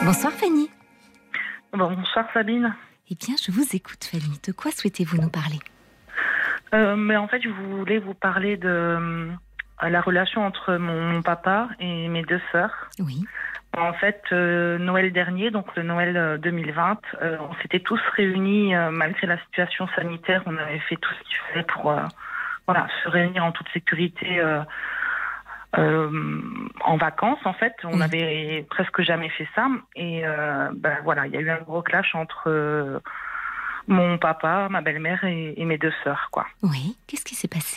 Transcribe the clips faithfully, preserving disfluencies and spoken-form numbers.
Bonsoir Fanny. Bon, bonsoir Sabine. Eh bien, je vous écoute Fanny. De quoi souhaitez-vous nous parler ? euh, Mais en fait, je voulais vous parler de euh, la relation entre mon, mon papa et mes deux sœurs. Oui. En fait, euh, Noël dernier, donc le Noël deux mille vingt, euh, on s'était tous réunis euh, malgré la situation sanitaire. On avait fait tout ce qu'il fallait pour euh, voilà, se réunir en toute sécurité euh, euh, en vacances. En fait, on Oui. n'avait presque jamais fait ça. Et euh, ben, voilà, il y a eu un gros clash entre euh, mon papa, ma belle-mère et, et mes deux sœurs, quoi. Oui. Qu'est-ce qui s'est passé ?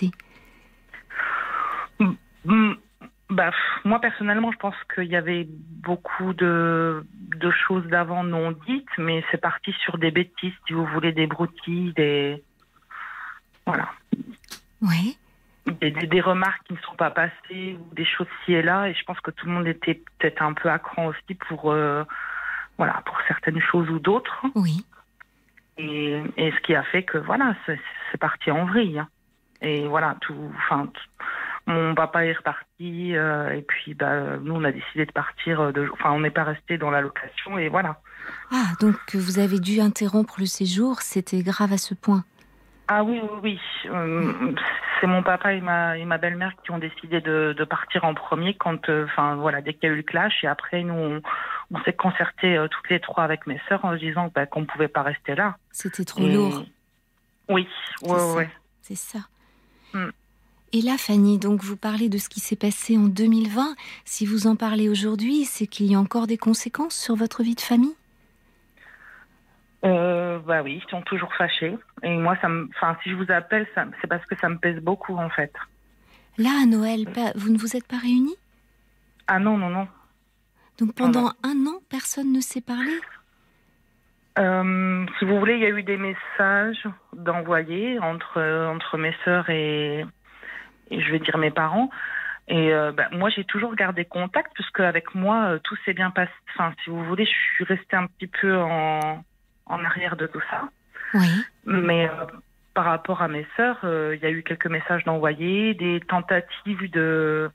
Mm, Bah, pff, moi personnellement, je pense qu'il y avait beaucoup de, de choses d'avant non dites, mais c'est parti sur des bêtises, si vous voulez, des broutilles, des voilà, Oui. des, des, des remarques qui ne sont pas passées ou des choses ci et là. Et je pense que tout le monde était peut-être un peu à cran aussi pour euh, voilà, pour certaines choses ou d'autres. Oui. Et, et ce qui a fait que voilà, c'est, c'est parti en vrille. Et voilà, tout, enfin. Tout, mon papa est reparti euh, et puis bah, nous on a décidé de partir. De, enfin, on n'est pas resté dans la location et voilà. Ah, donc vous avez dû interrompre le séjour, c'était grave à ce point. Ah oui, oui, oui. Euh, c'est mon papa et ma, et ma belle-mère qui ont décidé de, de partir en premier quand, enfin euh, voilà, dès qu'il y a eu le clash. Et après, nous, on, on s'est concertés euh, toutes les trois avec mes sœurs en se disant bah, qu'on ne pouvait pas rester là. C'était trop et... lourd. Oui, c'est ouais, ça. ouais. C'est ça. Mm. Et là, Fanny, donc vous parlez de ce qui s'est passé en deux mille vingt. Si vous en parlez aujourd'hui, c'est qu'il y a encore des conséquences sur votre vie de famille ? Euh, bah oui, ils sont toujours fâchés. Et moi, ça me, enfin, si je vous appelle, ça, c'est parce que ça me pèse beaucoup, en fait. Là, à Noël, pas, vous ne vous êtes pas réunis ? Ah non, non, non. Donc pendant non, non. un an, personne ne s'est parlé ? Euh, si vous voulez, il y a eu des messages d'envoyés entre, entre mes sœurs et, et je vais dire mes parents. Et euh, bah, moi, j'ai toujours gardé contact puisque avec moi, euh, tout s'est bien passé. Enfin, si vous voulez, je suis restée un petit peu en, en arrière de tout ça. Oui. Mais euh, par rapport à mes sœurs, euh, il y a eu quelques messages d'envoyés, des tentatives de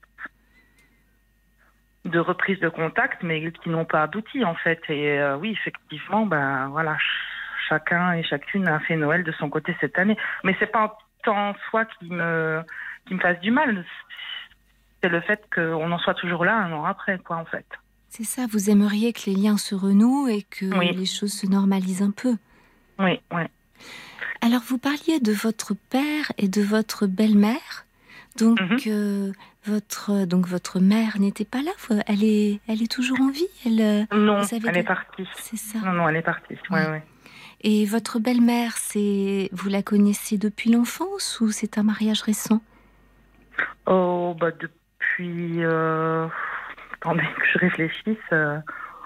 de reprise de contact, mais qui n'ont pas abouti en fait. Et euh, oui, effectivement, ben voilà, ch- chacun et chacune a fait Noël de son côté cette année. Mais c'est pas tant soi qui me qui me fasse du mal, c'est le fait qu'on en soit toujours là un an après, quoi, en fait. C'est ça, vous aimeriez que les liens se renouent et que oui. les choses se normalisent un peu. Oui, oui. Alors vous parliez de votre père et de votre belle-mère. Donc, mm-hmm. euh, votre, donc votre mère n'était pas là. Elle est, elle est toujours en vie. Elle, non, elle de... est partie. C'est ça. Non, non, elle est partie. Ouais, ouais. Ouais. Et votre belle-mère, c'est, vous la connaissez depuis l'enfance ou c'est un mariage récent ? Oh, bah depuis. Euh... Attendez que je réfléchisse. Euh...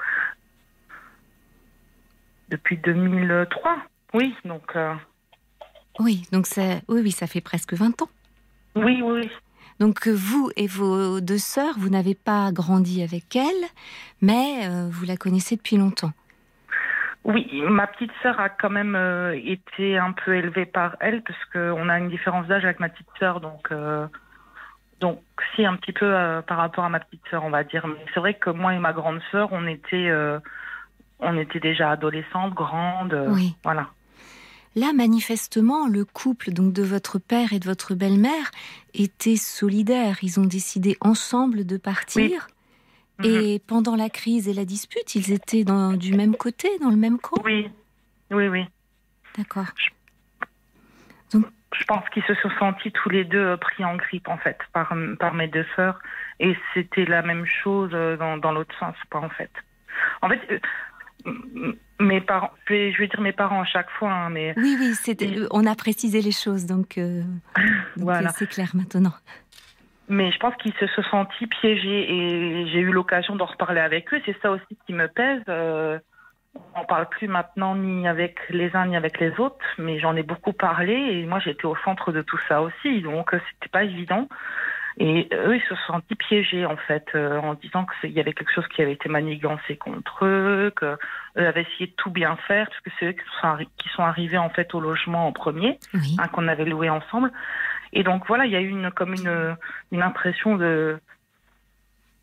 Depuis deux mille trois. Oui, donc. Euh... Oui, donc ça, oui, oui, ça fait presque vingt ans. Oui, oui. Donc vous et vos deux sœurs, vous n'avez pas grandi avec elle, mais euh, vous la connaissez depuis longtemps. Oui, ma petite sœur a quand même euh, été un peu élevée par elle, parce qu'on a une différence d'âge avec ma petite sœur, donc euh, donc si un petit peu euh, par rapport à ma petite sœur, on va dire. Mais c'est vrai que moi et ma grande sœur, on était euh, on était déjà adolescentes, grandes, euh, oui. Voilà. Là, manifestement, le couple donc de votre père et de votre belle-mère était solidaire. Ils ont décidé ensemble de partir. Oui. Et mmh. pendant la crise et la dispute, ils étaient dans, du même côté, dans le même camp ? Oui, oui, oui. D'accord. Je, donc, je pense qu'ils se sont sentis tous les deux pris en grippe, en fait, par, par mes deux sœurs. Et c'était la même chose dans, dans l'autre sens, quoi, en fait. En fait... Euh, mes parents, je vais dire mes parents à chaque fois, hein, mais oui, oui, c'était, on a précisé les choses, donc, euh, donc voilà. C'est clair maintenant. Mais je pense qu'ils se sont sentis piégés et j'ai eu l'occasion d'en reparler avec eux. C'est ça aussi qui me pèse. Euh, on ne parle plus maintenant ni avec les uns ni avec les autres, mais j'en ai beaucoup parlé et moi j'étais au centre de tout ça aussi, donc c'était pas évident. Et eux, ils se sont sentis piégés, en fait, euh, en disant qu'il y avait quelque chose qui avait été manigancé contre eux, qu'eux avaient essayé de tout bien faire, parce que c'est eux qui sont, arri- qui sont arrivés, en fait, au logement en premier, oui. hein, qu'on avait loué ensemble. Et donc, voilà, il y a eu une, comme une, une impression de,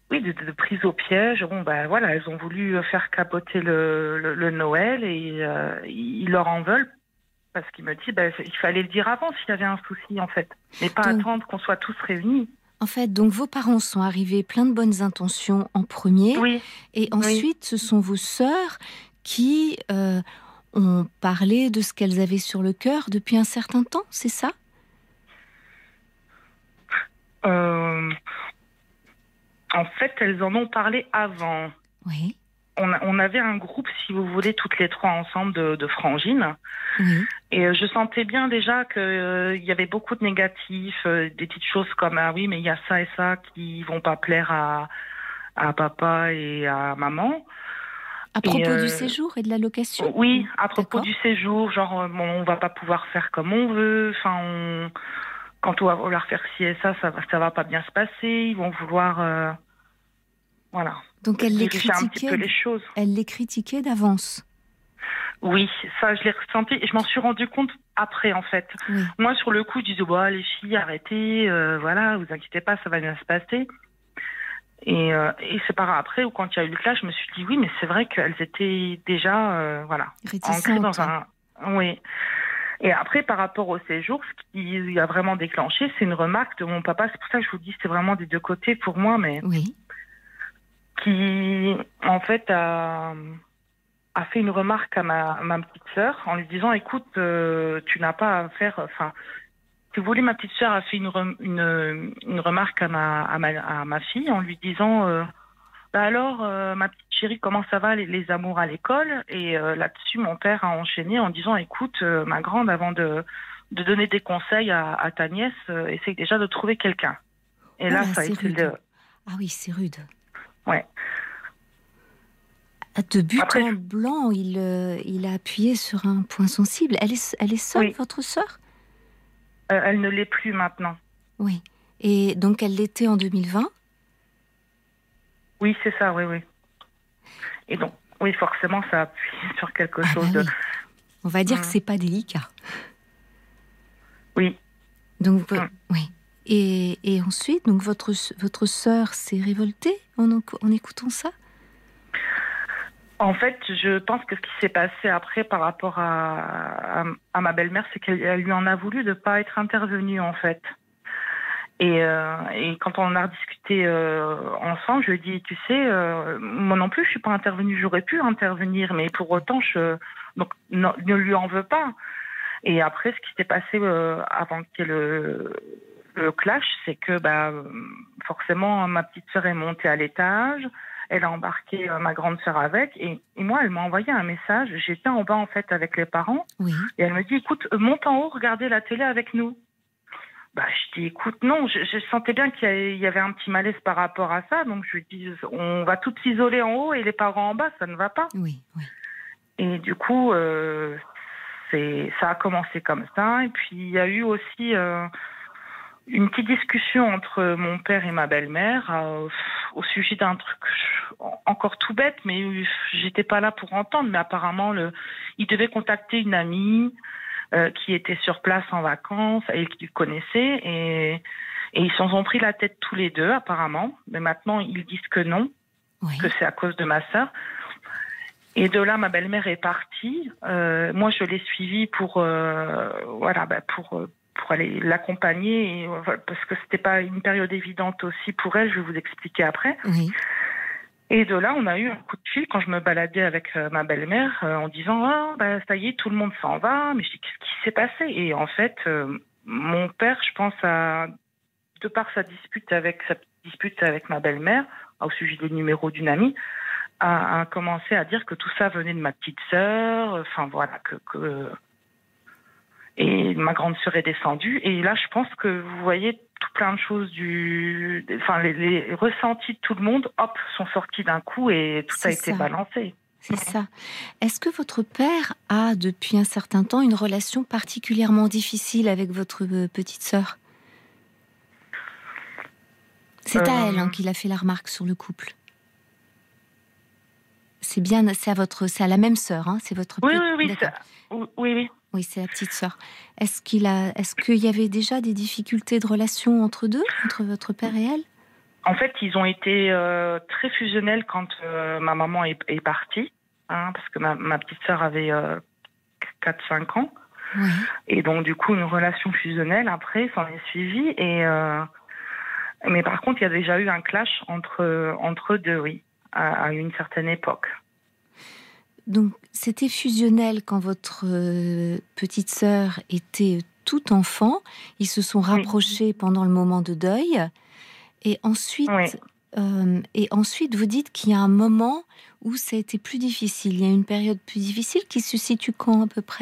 oui, de, de prise au piège. Bon, ben voilà, elles ont voulu faire capoter le, le, le Noël et euh, ils leur en veulent parce qu'ils me disent, ben, il fallait le dire avant s'il y avait un souci en fait, mais pas Donc, attendre qu'on soit tous réunis. en fait, donc vos parents sont arrivés plein de bonnes intentions en premier, Oui, et oui. ensuite ce sont vos sœurs qui euh, ont parlé de ce qu'elles avaient sur le cœur depuis un certain temps, c'est ça? Euh, en fait, elles en ont parlé avant. Oui. On, a- on avait un groupe, si vous voulez, toutes les trois ensemble de, de frangines. Oui. Et euh, je sentais bien déjà qu'il euh, y avait beaucoup de négatifs, euh, des petites choses comme ah oui, mais il y a ça et ça qui vont pas plaire à, à papa et à maman. À Et propos du euh, séjour et de la location? oui, à propos D'accord. du séjour, genre euh, bon, on va pas pouvoir faire comme on veut. Enfin, on, quand on va vouloir faire ci et ça, ça va, ça va pas bien se passer. Ils vont vouloir, euh, voilà, Donc elle les vérifier un petit peu critiquait, les choses. elle les critiquait d'avance. Oui, ça, je l'ai ressenti et je m'en suis rendu compte après, en fait. Oui. Moi, sur le coup, je disais, bah, les filles, arrêtez, euh, voilà, vous inquiétez pas, ça va bien se passer. Et, euh, et c'est par après, ou quand il y a eu le clash, je me suis dit, oui, mais c'est vrai qu'elles étaient déjà, euh, voilà, ancrées Réticente. dans un... Oui. Et après, par rapport au séjour, ce qui a vraiment déclenché, c'est une remarque de mon papa. C'est pour ça que je vous dis, c'est vraiment des deux côtés pour moi, mais Oui. qui, en fait, a... a fait une remarque à ma, à ma petite sœur en lui disant écoute, euh, tu n'as pas à faire. Enfin, si vous voulez, ma petite sœur a fait une, rem- une, une remarque à ma, à ma, à ma fille en lui disant euh, bah alors, euh, ma petite chérie, comment ça va les, les amours à l'école? Et euh, là-dessus, mon père a enchaîné en disant écoute, euh, ma grande, avant de, de donner des conseils à, à ta nièce, euh, essaye déjà de trouver quelqu'un. Et Oh là, là, ça a c'est été rude. le. Ah oui, c'est rude. Ouais. De but Après, en blanc, il, euh, il a appuyé sur un point sensible. Elle est, elle est seule, oui, votre sœur? euh, elle ne l'est plus maintenant. Oui. Et donc elle l'était en deux mille vingt? Oui, c'est ça, oui, oui. Et donc, oui, forcément, ça appuie sur quelque Ah bah chose de... oui. On va dire que Mm. c'est pas délicat. Oui. Donc, Mm. oui. Et, et ensuite, donc votre, votre sœur s'est révoltée en, en écoutant ça? En fait, je pense que ce qui s'est passé après par rapport à, à, à ma belle-mère, c'est qu'elle elle lui en a voulu de ne pas être intervenue, en fait. Et, euh, et quand on en a discuté euh, ensemble, je lui ai dit, tu sais, euh, moi non plus, je suis pas intervenue. J'aurais pu intervenir, mais pour autant, je donc non, ne lui en veux pas. Et après, ce qui s'est passé euh, avant qu'il y ait le, le clash, c'est que bah, forcément, ma petite sœur est montée à l'étage. Elle a embarqué euh, ma grande sœur avec. Et, et moi, elle m'a envoyé un message. J'étais en bas, en fait, avec les parents. Oui. Et elle me dit, écoute, monte en haut, regardez la télé avec nous. Bah, je dis, écoute, non, je, je sentais bien qu'il y avait un petit malaise par rapport à ça. Donc, je lui dis, on va toutes s'isoler en haut et les parents en bas, ça ne va pas. Oui, oui. Et du coup, euh, c'est, ça a commencé comme ça. Et puis, il y a eu aussi euh, une petite discussion entre mon père et ma belle-mère euh, au sujet d'un truc encore tout bête, mais j'étais pas là pour entendre. Mais apparemment, le, il devait contacter une amie euh, qui était sur place en vacances et qu'il connaissait. Et, et ils s'en ont pris la tête tous les deux, apparemment. Mais maintenant, ils disent que non, Oui. que c'est à cause de ma sœur. Et de là, ma belle-mère est partie. Euh, moi, je l'ai suivie pour, euh, voilà, bah, pour, pour aller l'accompagner, et, parce que c'était pas une période évidente aussi pour elle. Je vais vous expliquer après. Oui. Et de là, on a eu un coup de fil quand je me baladais avec euh, ma belle-mère euh, en disant ah, bah, ça y est, tout le monde s'en va. Mais je dis qu'est-ce qui s'est passé? Et en fait, euh, mon père, je pense, à, de par sa dispute avec sa dispute avec ma belle-mère au sujet du numéro d'une amie, a, a commencé à dire que tout ça venait de ma petite sœur. Enfin voilà que, que... Et ma grande sœur est descendue. Et là, je pense que vous voyez tout plein de choses du, enfin les, les ressentis de tout le monde, hop, sont sortis d'un coup et tout C'est a été ça. balancé. C'est ça. Est-ce que votre père a, depuis un certain temps, une relation particulièrement difficile avec votre euh, petite sœur? C'est Euh, à elle hein, qu'il a fait la remarque sur le couple. C'est bien, c'est à votre, c'est à la même sœur, hein, c'est votre. Oui, pe- oui, oui, D'accord. ça- oui, oui, oui. Oui, c'est la petite sœur. Est-ce qu'il a, est-ce qu'il y avait déjà des difficultés de relation entre deux, entre votre père et elle? En fait, ils ont été euh, très fusionnels quand euh, ma maman est, est partie, hein, parce que ma, ma petite sœur avait euh, quatre cinq ans. Oui. Et donc, du coup, une relation fusionnelle, après, s'en est suivie. Et, euh, mais par contre, il y a déjà eu un clash entre, entre eux deux, oui, à, à une certaine époque. Donc, c'était fusionnel quand votre euh, petite sœur était toute enfant. Ils se sont rapprochés oui. pendant le moment de deuil. Et ensuite, oui. euh, et ensuite, vous dites qu'il y a un moment où ça a été plus difficile. Il y a une période plus difficile qui se situe quand, à peu près ?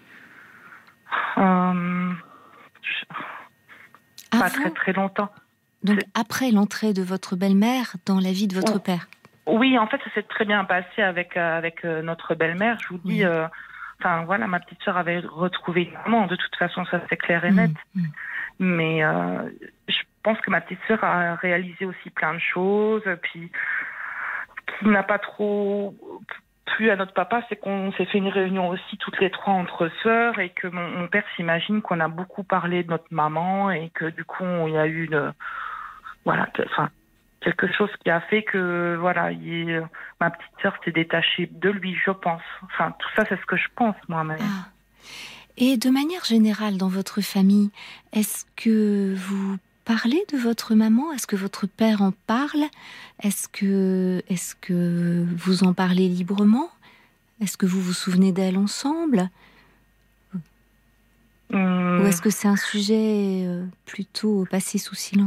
euh, je... Pas très très longtemps. Donc, C'est... après l'entrée de votre belle-mère dans la vie de votre oh. père. Oui, en fait, ça s'est très bien passé avec, euh, avec euh, notre belle-mère. Je vous dis, oui. euh, enfin, voilà, ma petite sœur avait retrouvé une maman. De toute façon, ça c'est clair et net. Mmh, mmh. Mais euh, je pense que ma petite sœur a réalisé aussi plein de choses. Puis, ce qui n'a pas trop plu à notre papa, c'est qu'on s'est fait une réunion aussi toutes les trois entre sœurs et que mon, mon père s'imagine qu'on a beaucoup parlé de notre maman et que du coup, il y a eu une... Voilà, enfin... quelque chose qui a fait que voilà, il, ma petite sœur s'est détachée de lui, je pense. Enfin, tout ça, c'est ce que je pense moi-même. Ah. Et de manière générale, dans votre famille, est-ce que vous parlez de votre maman ? Est-ce que votre père en parle ? Est-ce que, est-ce que vous en parlez librement ? Est-ce que vous vous souvenez d'elle ensemble ? hum. Ou est-ce que c'est un sujet plutôt passé sous silence ?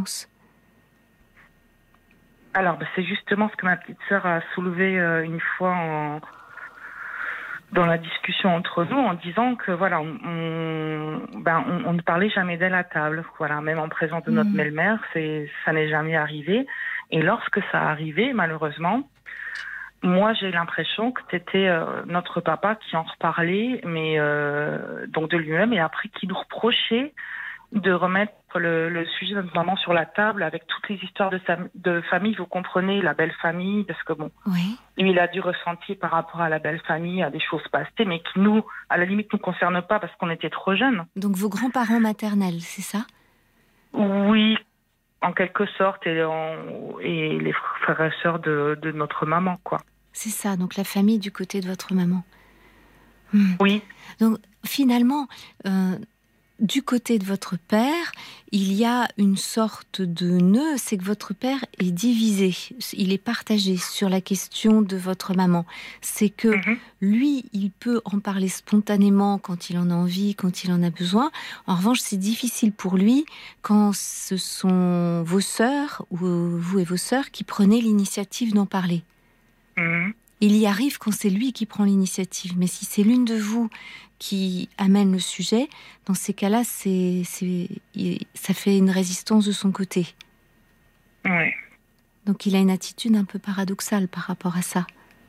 Alors, c'est justement ce que ma petite sœur a soulevé une fois en... dans la discussion entre nous, en disant que voilà, on, on, ben, on, on ne parlait jamais d'elle à table. Voilà, même en présence de notre mmh. belle-mère, c'est, ça n'est jamais arrivé. Et lorsque ça arrivait, malheureusement, moi j'ai l'impression que c'était euh, notre papa qui en reparlait, mais euh, donc de lui-même, et après qui nous reprochait de remettre le, le sujet de notre maman sur la table avec toutes les histoires de, sa, de famille, vous comprenez, la belle famille, parce que bon, oui. lui, il a dû ressentir par rapport à la belle famille, à des choses passées, mais qui nous, à la limite, nous concernent pas parce qu'on était trop jeunes. Donc vos grands-parents maternels, c'est ça ? Oui, en quelque sorte, et, en, et les frères et sœurs de, de notre maman, quoi. C'est ça, donc la famille du côté de votre maman. Hmm. Oui. Donc finalement... Euh, Du côté de votre père, il y a une sorte de nœud, c'est que votre père est divisé, il est partagé sur la question de votre maman. C'est que mm-hmm. lui, il peut en parler spontanément quand il en a envie, quand il en a besoin. En revanche, c'est difficile pour lui quand ce sont vos sœurs, ou vous et vos sœurs, qui prenez l'initiative d'en parler. Mm-hmm. Il y arrive quand c'est lui qui prend l'initiative, mais si c'est l'une de vous qui amène le sujet, dans ces cas-là, c'est, c'est, ça fait une résistance de son côté. Oui. Donc il a une attitude un peu paradoxale par rapport à ça.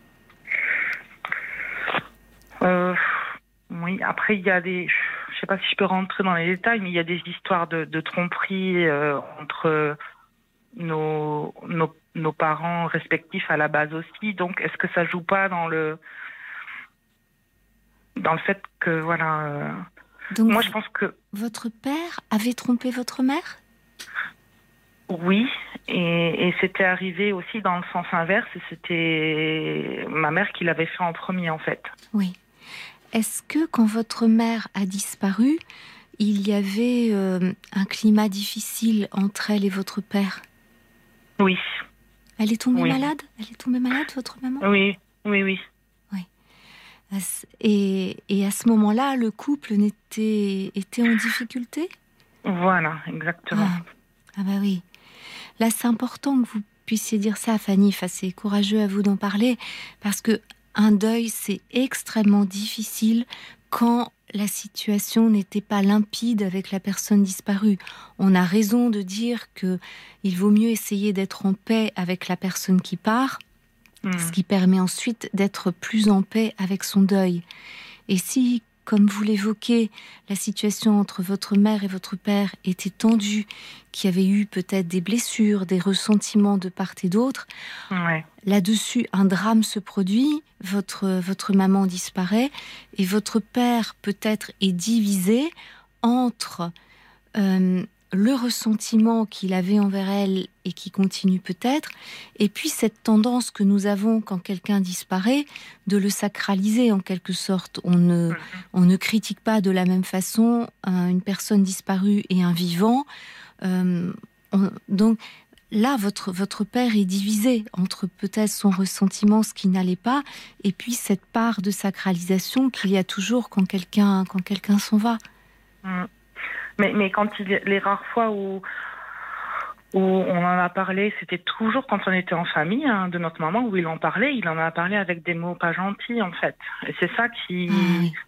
Euh, oui, après il y a des... Je ne sais pas si je peux rentrer dans les détails, mais il y a des histoires de, de tromperie euh, entre nos, nos, nos parents respectifs à la base aussi. Donc est-ce que ça joue pas dans le... dans le fait que, voilà... Euh, Donc, moi, je pense que... Votre père avait trompé votre mère ? Oui, et, et c'était arrivé aussi dans le sens inverse, et c'était ma mère qui l'avait fait en premier, en fait. Oui. Est-ce que, quand votre mère a disparu, il y avait euh, un climat difficile entre elle et votre père ? Oui. Elle est tombée oui. malade ? Elle est tombée malade, votre maman ? Oui, oui, oui. Et, et à ce moment-là, le couple n'était, était en difficulté ? Voilà, exactement. Ah, ah bah oui. Là, c'est important que vous puissiez dire ça, Fanny. Enfin, c'est courageux à vous d'en parler, parce que un deuil, c'est extrêmement difficile quand la situation n'était pas limpide avec la personne disparue. On a raison de dire que il vaut mieux essayer d'être en paix avec la personne qui part, ce qui permet ensuite d'être plus en paix avec son deuil. Et si, comme vous l'évoquez, la situation entre votre mère et votre père était tendue, qu'il y avait eu peut-être des blessures, des ressentiments de part et d'autre, ouais. Là-dessus, un drame se produit, votre, votre maman disparaît, et votre père peut-être est divisé entre... Euh, le ressentiment qu'il avait envers elle et qui continue peut-être, et puis cette tendance que nous avons quand quelqu'un disparaît, de le sacraliser en quelque sorte. On ne, on ne critique pas de la même façon une personne disparue et un vivant. Euh, on, donc là, votre, votre père est divisé entre peut-être son ressentiment, ce qui n'allait pas, et puis cette part de sacralisation qu'il y a toujours quand quelqu'un, quand quelqu'un s'en va. Mmh. Mais, mais quand il, les rares fois où, où on en a parlé, c'était toujours quand on était en famille, hein, de notre maman, où il en parlait, il en a parlé avec des mots pas gentils, en fait. Et c'est ça qui... Ah, oui.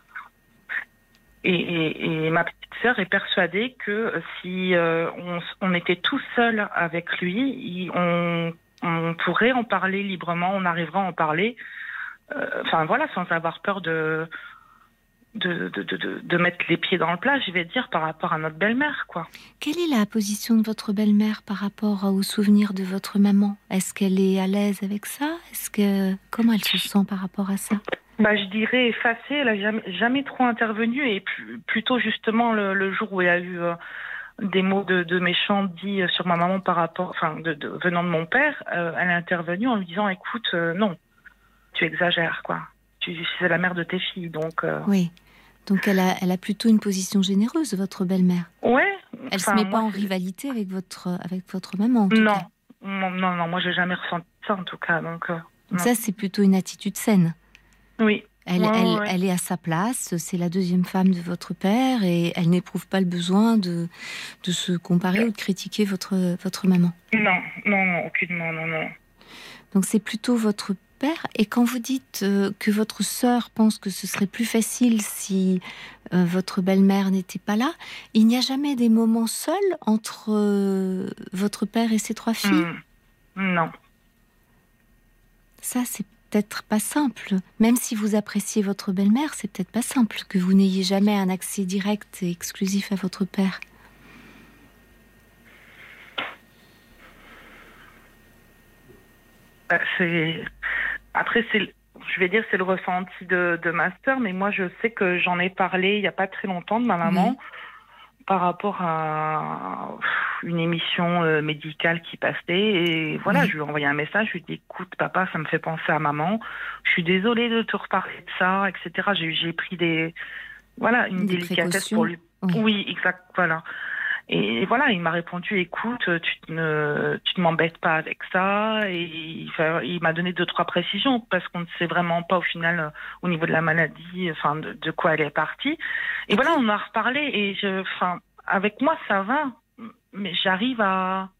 et, et, et ma petite sœur est persuadée que si euh, on, on était tout seul avec lui, il, on, on pourrait en parler librement, on arrivera à en parler, euh, enfin voilà, sans avoir peur de... De, de, de, de mettre les pieds dans le plat, je vais dire, par rapport à notre belle-mère, quoi. Quelle est la position de votre belle-mère par rapport aux souvenirs de votre maman? Est-ce qu'elle est à l'aise avec ça? Est-ce que... Comment elle se sent par rapport à ça? Bah, je dirais effacée, elle n'a jamais, jamais trop intervenu, et plus, plutôt justement le, le jour où il y a eu euh, des mots de, de méchants dits sur ma maman par rapport, enfin, de, de, venant de mon père, euh, elle a intervenu en lui disant, écoute, euh, non, tu exagères, quoi. Tu, c'est la mère de tes filles, donc... Euh... Oui. Donc elle a, elle a plutôt une position généreuse, votre belle-mère. Ouais. Elle se met pas en rivalité avec votre, avec votre maman, en tout non. cas. Non, non, non, moi j'ai jamais ressenti ça, en tout cas. Donc, euh, donc ça, c'est plutôt une attitude saine. Oui. Elle, ouais, elle, ouais. elle est à sa place, c'est la deuxième femme de votre père et elle n'éprouve pas le besoin de, de se comparer ou de critiquer votre, votre maman. Non, non, non, aucunement, non, non. Donc c'est plutôt votre père. Et quand vous dites euh, que votre sœur pense que ce serait plus facile si euh, votre belle-mère n'était pas là, il n'y a jamais des moments seuls entre euh, votre père et ses trois filles? mmh. Non. Ça, c'est peut-être pas simple. Même si vous appréciez votre belle-mère, c'est peut-être pas simple que vous n'ayez jamais un accès direct et exclusif à votre père. Bah, c'est... Après, c'est, je vais dire, c'est le ressenti de, de ma sœur, mais moi, je sais que j'en ai parlé il n'y a pas très longtemps de ma maman, oui. Par rapport à une émission euh, médicale qui passait. Et voilà, oui. Je lui ai envoyé un message, je lui ai dit, écoute, papa, ça me fait penser à maman. Je suis désolée de te reparler de ça, et cetera. J'ai, j'ai pris des... Voilà, une des délicatesse pour lui. Oui, oui, exact, voilà. Et voilà, il m'a répondu, écoute, tu ne, tu ne m'embêtes pas avec ça. Et il, il m'a donné deux, trois précisions parce qu'on ne sait vraiment pas au final euh, au niveau de la maladie, enfin de, de quoi elle est partie. Et voilà, on a reparlé et je, enfin, avec moi ça va, mais j'arrive à,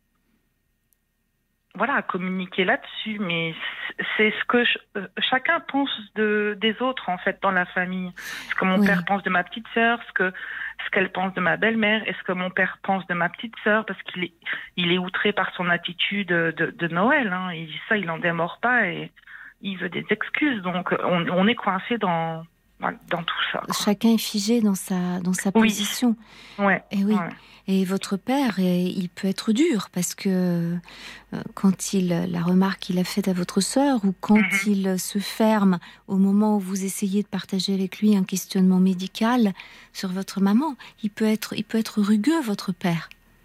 voilà, à communiquer là-dessus. Mais c'est ce que je, euh, chacun pense de, des autres en fait dans la famille. Ce que mon oui. père pense de ma petite sœur, ce que ce qu'elle pense de ma belle-mère, et ce que mon père pense de ma petite sœur, parce qu'il est, il est outré par son attitude de, de Noël. Hein. Il, ça, il n'en démord pas et il veut des excuses. Donc, on, on est coincé dans, dans tout ça. Quoi. Chacun est figé dans sa, dans sa oui. position. Ouais. Et oui. Ouais. Et votre père, il peut être dur parce que quand il, la remarque qu'il a faite à votre sœur ou quand mm-hmm. il se ferme au moment où vous essayez de partager avec lui un questionnement médical sur votre maman, il peut être, il peut être rugueux, votre père.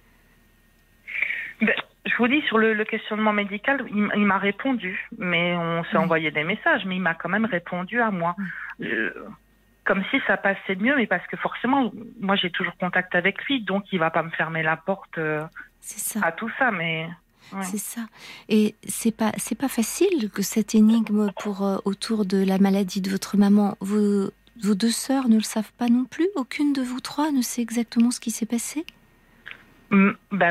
Ben, je vous dis, sur le, le questionnement médical, il, il m'a répondu, mais on s'est oui. envoyé des messages, mais il m'a quand même répondu à moi. Mm. Euh, Comme si ça passait mieux, mais parce que forcément, moi j'ai toujours contact avec lui, donc il va pas me fermer la porte euh, c'est ça. à tout ça, mais... Ouais. C'est ça. Et c'est pas, c'est pas facile que cette énigme pour, euh, autour de la maladie de votre maman, vos, vos deux sœurs ne le savent pas non plus? Aucune de vous trois ne sait exactement ce qui s'est passé? mmh, bah,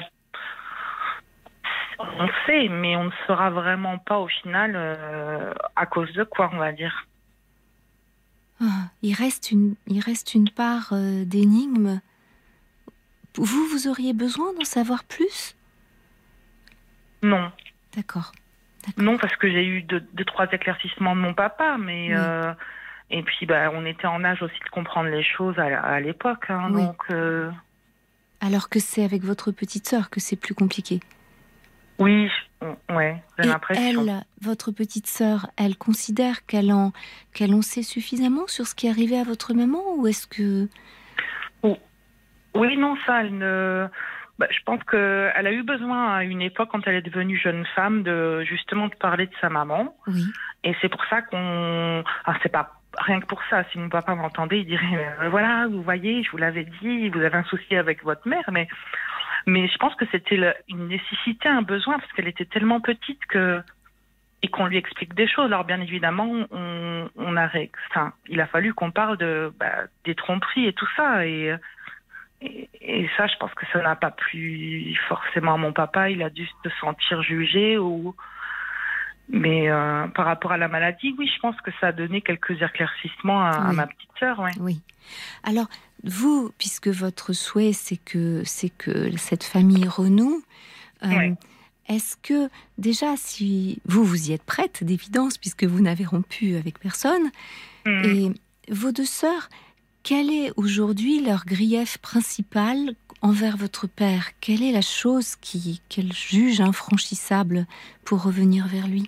on sait, mais on ne saura vraiment pas au final euh, à cause de quoi, on va dire. Ah, il reste une, il reste une part euh, d'énigme. Vous, vous auriez besoin d'en savoir plus? Non. D'accord. D'accord. Non, parce que j'ai eu deux, deux, trois éclaircissements de mon papa, mais oui. euh, et puis bah, on était en âge aussi de comprendre les choses à, à l'époque, hein, oui. donc. Euh... Alors que c'est avec votre petite sœur que c'est plus compliqué. Oui, ouais, j'ai et l'impression. Elle, votre petite sœur, elle considère qu'elle en, qu'elle en sait suffisamment sur ce qui est arrivé à votre maman, ou est-ce que... Oh. Oui, non, ça, elle ne... Bah, je pense qu'elle a eu besoin à une époque, quand elle est devenue jeune femme, de justement de parler de sa maman. Oui. Et c'est pour ça qu'on... Ah, c'est pas rien que pour ça. Si mon papa m'entendait, il dirait euh, voilà, vous voyez, je vous l'avais dit, vous avez un souci avec votre mère. Mais, mais je pense que c'était le- une nécessité, un besoin, parce qu'elle était tellement petite que... et qu'on lui explique des choses. Alors bien évidemment, on, on a... ré- Enfin, il a fallu qu'on parle de, bah, des tromperies et tout ça. Et... Et, et ça, je pense que ça n'a pas plu forcément à mon papa. Il a dû se sentir jugé. Ou... Mais euh, par rapport à la maladie, oui, je pense que ça a donné quelques éclaircissements à, à Oui. ma petite sœur. Ouais. Oui. Alors, vous, puisque votre souhait, c'est que, c'est que cette famille renoue, euh, Ouais. est-ce que, déjà, si vous, vous y êtes prête, d'évidence, puisque vous n'avez rompu avec personne, Mhm. et vos deux sœurs, quel est aujourd'hui leur grief principal envers votre père? Quelle est la chose qui, qu'elles jugent infranchissable pour revenir vers lui?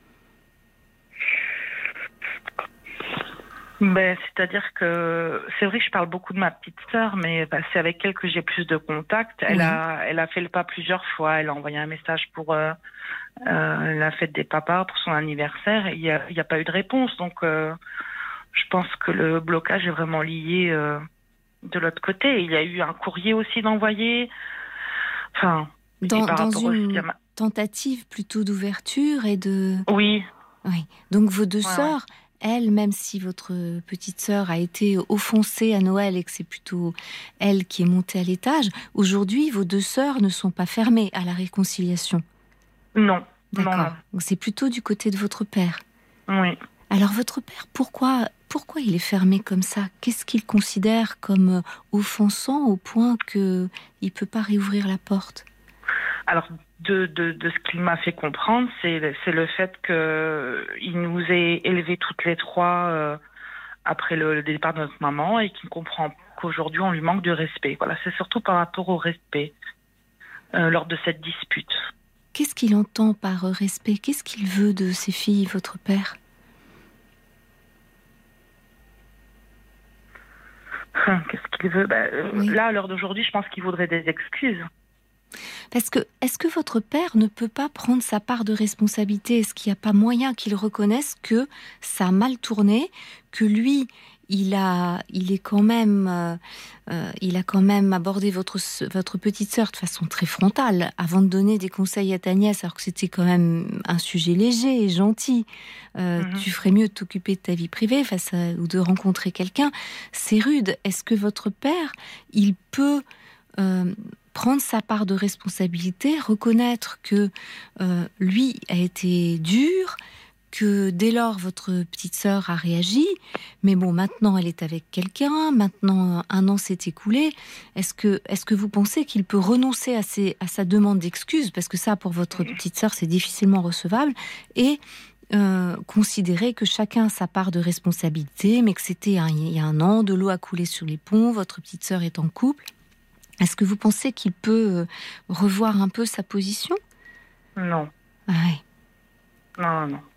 Ben, c'est-à-dire que c'est vrai que je parle beaucoup de ma petite sœur, mais bah, c'est avec elle que j'ai plus de contact. Elle Oui. a, elle a fait le pas plusieurs fois. Elle a envoyé un message pour euh, euh, la fête des papas, pour son anniversaire. Il n'y a, il y a pas eu de réponse. Donc, euh, je pense que le blocage est vraiment lié euh, de l'autre côté. Il y a eu un courrier aussi d'envoyer. Enfin, et Dans, par dans rapport aussi à une ma... tentative plutôt d'ouverture et de... Oui, Oui. Donc vos deux ouais, ouais. sœurs, elles, même si votre petite sœur a été offensée à Noël et que c'est plutôt elle qui est montée à l'étage, aujourd'hui, vos deux sœurs ne sont pas fermées à la réconciliation. Non, non, D'accord. non. Donc c'est plutôt du côté de votre père. Oui. Alors votre père, pourquoi, pourquoi il est fermé comme ça? Qu'est-ce qu'il considère comme offensant au point qu'il ne peut pas réouvrir la porte? Alors, de, de, de ce qu'il m'a fait comprendre, c'est, c'est le fait qu'il nous ait élevés toutes les trois euh, après le, le départ de notre maman et qu'il comprend qu'aujourd'hui on lui manque de respect. Voilà, c'est surtout par rapport au respect euh, lors de cette dispute. Qu'est-ce qu'il entend par respect? Qu'est-ce qu'il veut de ses filles, votre père? Qu'est-ce qu'il veut? Ben, euh, Oui. Là, à l'heure d'aujourd'hui, je pense qu'il voudrait des excuses. Parce que, est-ce que votre père ne peut pas prendre sa part de responsabilité? Est-ce qu'il n'y a pas moyen qu'il reconnaisse que ça a mal tourné, que lui, il a, il est quand même, euh, euh, il a quand même abordé votre, votre petite sœur de façon très frontale, avant de donner des conseils à ta nièce, alors que c'était quand même un sujet léger et gentil. Euh, Mhm. Tu ferais mieux de t'occuper de ta vie privée face à, ou de rencontrer quelqu'un. C'est rude. Est-ce que votre père, il peut euh, prendre sa part de responsabilité, reconnaître que euh, lui a été dur, que dès lors votre petite sœur a réagi, mais bon, maintenant elle est avec quelqu'un, maintenant un an s'est écoulé. Est-ce que, est-ce que vous pensez qu'il peut renoncer à, ses, à sa demande d'excuses, parce que ça, pour votre petite sœur, c'est difficilement recevable, et euh, considérer que chacun a sa part de responsabilité, mais que c'était un, il y a un an, de l'eau a coulé sur les ponts, votre petite sœur est en couple. Est-ce que vous pensez qu'il peut revoir un peu sa position? Non. Ah ouais. Non, non.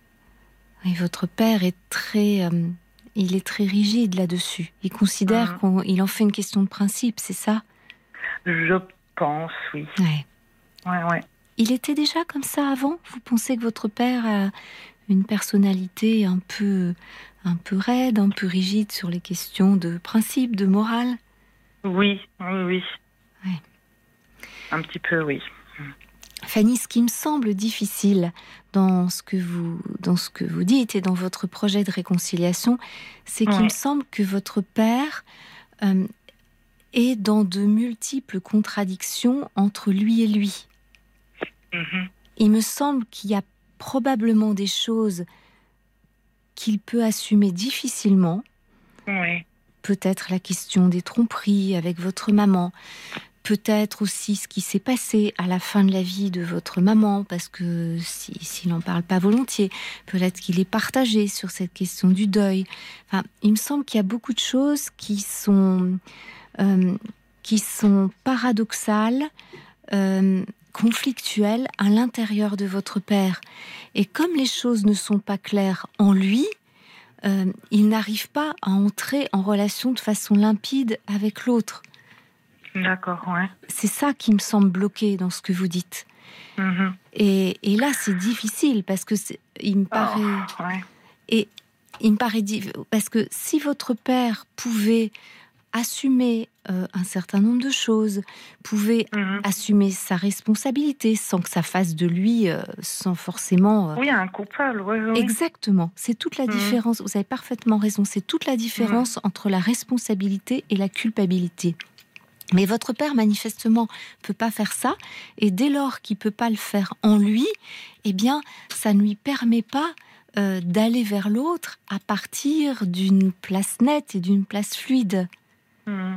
Et votre père est très, euh, il est très rigide là-dessus. Il considère Mhm. qu'il en fait une question de principe, c'est ça? Je pense, oui. Ouais. Ouais, ouais. Il était déjà comme ça avant? Vous pensez que votre père a une personnalité un peu, un peu raide, un peu rigide sur les questions de principe, de morale? Oui, oui, oui. Ouais. Un petit peu, oui. Fanny, ce qui me semble difficile dans ce que vous, dans ce que vous dites et dans votre projet de réconciliation, c'est qu'il Ouais. me semble que votre père euh, est dans de multiples contradictions entre lui et lui. Mhm. Il me semble qu'il y a probablement des choses qu'il peut assumer difficilement. Oui. Peut-être la question des tromperies avec votre maman. Peut-être aussi ce qui s'est passé à la fin de la vie de votre maman, parce que si, s'il n'en parle pas volontiers, peut-être qu'il est partagé sur cette question du deuil. Enfin, il me semble qu'il y a beaucoup de choses qui sont, euh, qui sont paradoxales, euh, conflictuelles à l'intérieur de votre père. Et comme les choses ne sont pas claires en lui, euh, il n'arrive pas à entrer en relation de façon limpide avec l'autre. D'accord, ouais. C'est ça qui me semble bloqué dans ce que vous dites. Mmh. Et, et là, c'est difficile parce que c'est, il me paraît... Oh, ouais. Et il me paraît difficile parce que si votre père pouvait assumer euh, un certain nombre de choses, pouvait Mmh. assumer sa responsabilité sans que ça fasse de lui, euh, sans forcément... euh, Oui, un coupable, oui, oui. Exactement, c'est toute la Mmh. différence, vous avez parfaitement raison, c'est toute la différence entre la responsabilité et la culpabilité. Mais votre père, manifestement, peut pas faire ça, et dès lors qu'il peut pas le faire en lui, eh bien, ça ne lui permet pas euh, d'aller vers l'autre à partir d'une place nette et d'une place fluide. Mmh.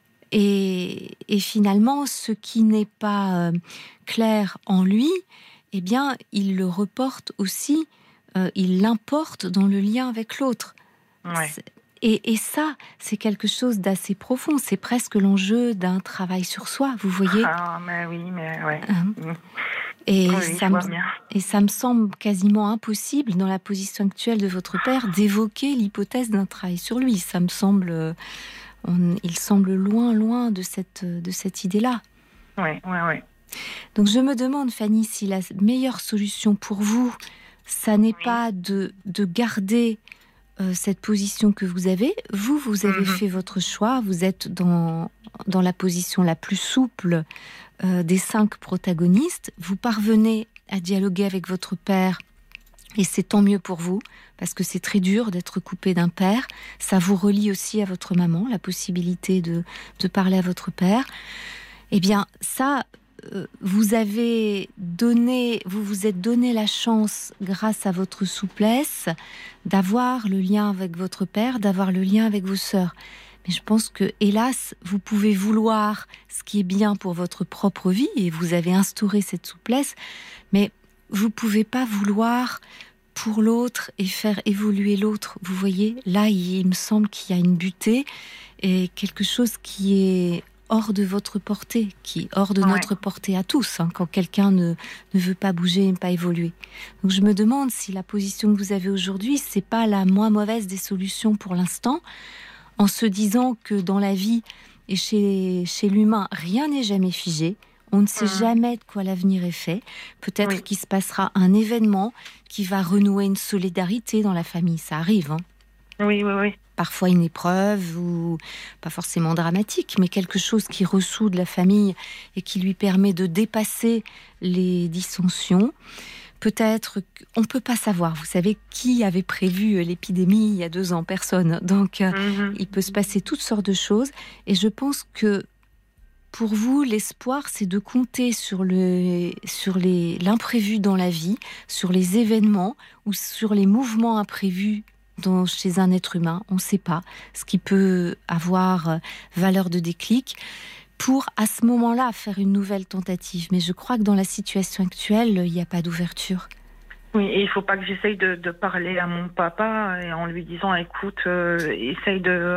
Et, et finalement, ce qui n'est pas euh, clair en lui, eh bien, il le reporte aussi, euh, il l'importe dans le lien avec l'autre. Ouais. C'est- Et, et ça, c'est quelque chose d'assez profond. C'est presque l'enjeu d'un travail sur soi, vous voyez. Ah, mais oui, mais ouais. Hein. Mmh. Et, Oui, ça je me, vois bien. et ça me semble quasiment impossible, dans la position actuelle de votre père, d'évoquer l'hypothèse d'un travail sur lui. Ça me semble... euh, on- il semble loin, loin de cette, de cette idée-là. Ouais, ouais, ouais. Donc je me demande, Fanny, si la meilleure solution pour vous, ça n'est Oui. pas de, de garder euh, cette position que vous avez. Vous, vous avez Mhm. fait votre choix, vous êtes dans, dans la position la plus souple euh, des cinq protagonistes. Vous parvenez à dialoguer avec votre père, et c'est tant mieux pour vous, parce que c'est très dur d'être coupé d'un père. Ça vous relie aussi à votre maman, la possibilité de, de parler à votre père. Eh bien, ça, euh, vous avez donné, vous vous êtes donné la chance, grâce à votre souplesse, d'avoir le lien avec votre père, d'avoir le lien avec vos sœurs. Mais je pense que, hélas, vous pouvez vouloir ce qui est bien pour votre propre vie, et vous avez instauré cette souplesse, mais vous pouvez pas vouloir pour l'autre et faire évoluer l'autre. Vous voyez, là, il me semble qu'il y a une butée et quelque chose qui est hors de votre portée, qui est hors de Ouais. notre portée à tous, hein, quand quelqu'un ne, ne veut pas bouger et pas évoluer. Donc je me demande si la position que vous avez aujourd'hui, c'est pas la moins mauvaise des solutions pour l'instant, en se disant que dans la vie et chez, chez l'humain, rien n'est jamais figé. On ne sait Mhm. jamais de quoi l'avenir est fait. Peut-être Oui. qu'il se passera un événement qui va renouer une solidarité dans la famille. Ça arrive, hein. Oui, oui, oui. Parfois une épreuve, ou pas forcément dramatique, mais quelque chose qui ressoude la famille et qui lui permet de dépasser les dissensions. Peut-être, on ne peut pas savoir. Vous savez, qui avait prévu l'épidémie il y a deux ans? Personne. Donc, euh, Mhm. il peut se passer toutes sortes de choses. Et je pense que pour vous, l'espoir, c'est de compter sur, le, sur les, l'imprévu dans la vie, sur les événements ou sur les mouvements imprévus dans, chez un être humain. On ne sait pas ce qui peut avoir euh, valeur de déclic pour, à ce moment-là, faire une nouvelle tentative. Mais je crois que dans la situation actuelle, il n'y a pas d'ouverture. Oui, et il faut pas que j'essaye de, de parler à mon papa et en lui disant, écoute, euh, essaye de,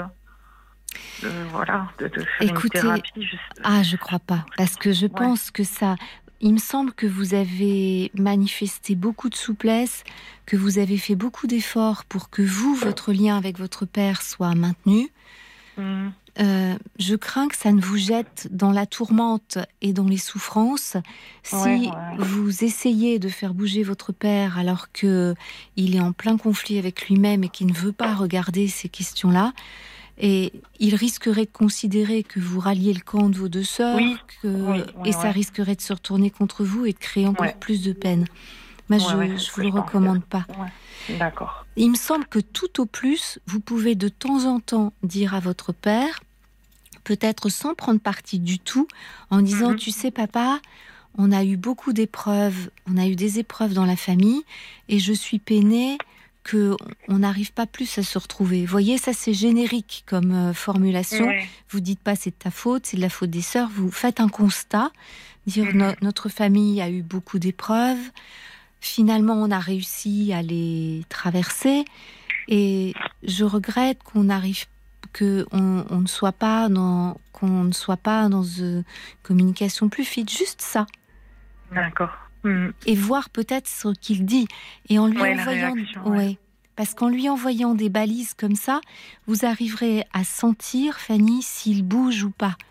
de voilà, de, de faire Écoutez, une thérapie. Juste... Ah, je crois pas, parce que je pense que ça... Il me semble que vous avez manifesté beaucoup de souplesse, que vous avez fait beaucoup d'efforts pour que vous, votre lien avec votre père soit maintenu. Mhm. Euh, je crains que ça ne vous jette dans la tourmente et dans les souffrances si Ouais, ouais. vous essayez de faire bouger votre père alors que il est en plein conflit avec lui-même et qu'il ne veut pas regarder ces questions-là. Et il risquerait de considérer que vous ralliez le camp de vos deux sœurs, Oui, que... oui, oui, et ça ouais. risquerait de se retourner contre vous et de créer encore Ouais. plus de peine. Moi, Ouais, je ouais, ne c'est ce vous que le je pensais. recommande pas. Ouais. D'accord. Il me semble que tout au plus, vous pouvez de temps en temps dire à votre père, peut-être sans prendre parti du tout, en disant, Mhm. tu sais papa, on a eu beaucoup d'épreuves, on a eu des épreuves dans la famille, et je suis peinée qu'on n'arrive pas plus à se retrouver. Vous voyez, ça c'est générique comme euh, formulation. Ouais. Vous dites pas c'est de ta faute, c'est de la faute des sœurs. Vous faites un constat, dire Mhm. no- notre famille a eu beaucoup d'épreuves. Finalement, on a réussi à les traverser, et je regrette qu'on n'arrive que on, on ne soit pas dans qu'on ne soit pas dans une communication plus fluide. Juste ça. D'accord. Mhm. Et voir peut-être ce qu'il dit. Et en lui Ouais, la envoyant... réaction, ouais. ouais. Parce qu'en lui envoyant des balises comme ça, vous arriverez à sentir, Fanny, s'il bouge ou pas.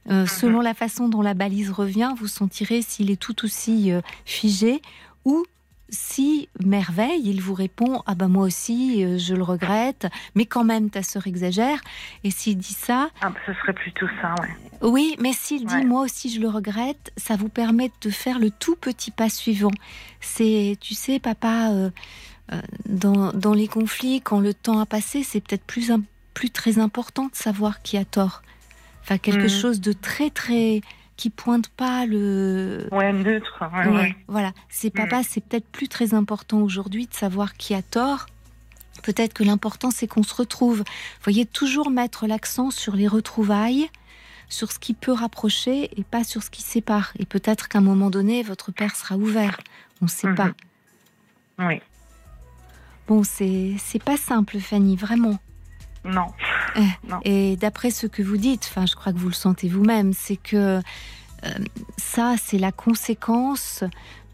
Euh, selon la façon dont la balise revient, vous sentirez s'il est tout aussi euh, figé ou si, merveille, il vous répond « Ah ben moi aussi, euh, je le regrette, mais quand même ta sœur exagère ». Et s'il dit ça… Ah, ce serait plutôt ça, ouais. Oui, mais s'il dit Ouais. « Moi aussi, je le regrette », ça vous permet de faire le tout petit pas suivant. C'est, tu sais, papa, euh, euh, dans, dans les conflits, quand le temps a passé, c'est peut-être plus, un, plus très important de savoir qui a tort. Enfin, quelque mmh. chose de très, très… qui pointe pas le… Ouais, neutre. Ouais, ouais, ouais. Voilà. C'est papa, mmh. c'est peut-être plus très important aujourd'hui de savoir qui a tort. Peut-être que l'important, c'est qu'on se retrouve. Vous voyez, toujours mettre l'accent sur les retrouvailles, sur ce qui peut rapprocher et pas sur ce qui sépare. Et peut-être qu'à un moment donné, votre père sera ouvert. On ne sait mmh. pas. Oui. Bon, c'est, c'est pas simple, Fanny, vraiment. Non. Euh, non. Et d'après ce que vous dites, enfin, je crois que vous le sentez vous-même, c'est que euh, ça, c'est la conséquence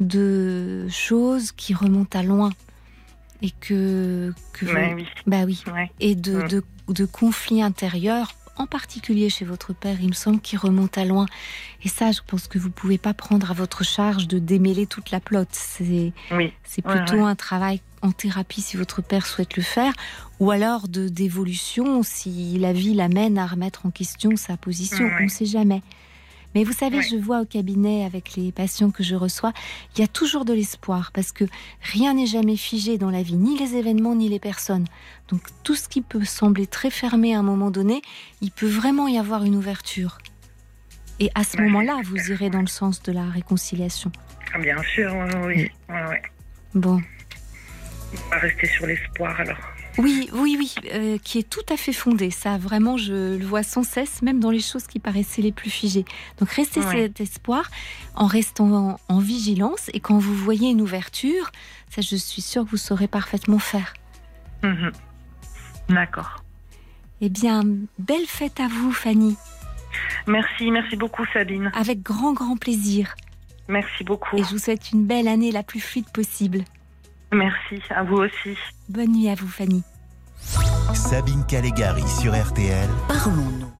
de choses qui remontent à loin. Et que... que ouais, vous, oui. Bah oui. Ouais. Et de, mmh. de, de conflits intérieurs, en particulier chez votre père, il me semble, qui remontent à loin. Et ça, je pense que vous ne pouvez pas prendre à votre charge de démêler toute la plotte. C'est, oui. c'est plutôt ouais, ouais. un travail en thérapie si votre père souhaite le faire, ou alors de, d'évolution si la vie l'amène à remettre en question sa position. Ouais. On ne sait jamais. Mais vous savez, ouais. je vois au cabinet avec les patients que je reçois, il y a toujours de l'espoir parce que rien n'est jamais figé dans la vie, ni les événements, ni les personnes. Donc tout ce qui peut sembler très fermé à un moment donné, il peut vraiment y avoir une ouverture. Et à ce ouais, moment-là, vous irez ouais. dans le sens de la réconciliation. Ah, bien sûr, oui. oui. Ouais, ouais. Bon. On va rester sur l'espoir alors. Oui, oui, oui, euh, qui est tout à fait fondé. Ça, vraiment, je le vois sans cesse, même dans les choses qui paraissaient les plus figées. Donc, restez ouais. cet espoir en restant en, en vigilance. Et quand vous voyez une ouverture, ça, je suis sûre que vous saurez parfaitement faire. Mmh. D'accord. Eh bien, belle fête à vous, Fanny. Merci, merci beaucoup, Sabine. Avec grand, grand plaisir. Merci beaucoup. Et je vous souhaite une belle année la plus fluide possible. Merci, à vous aussi. Bonne nuit à vous, Fanny. Sabine Calegari sur R T L. Parlons-nous.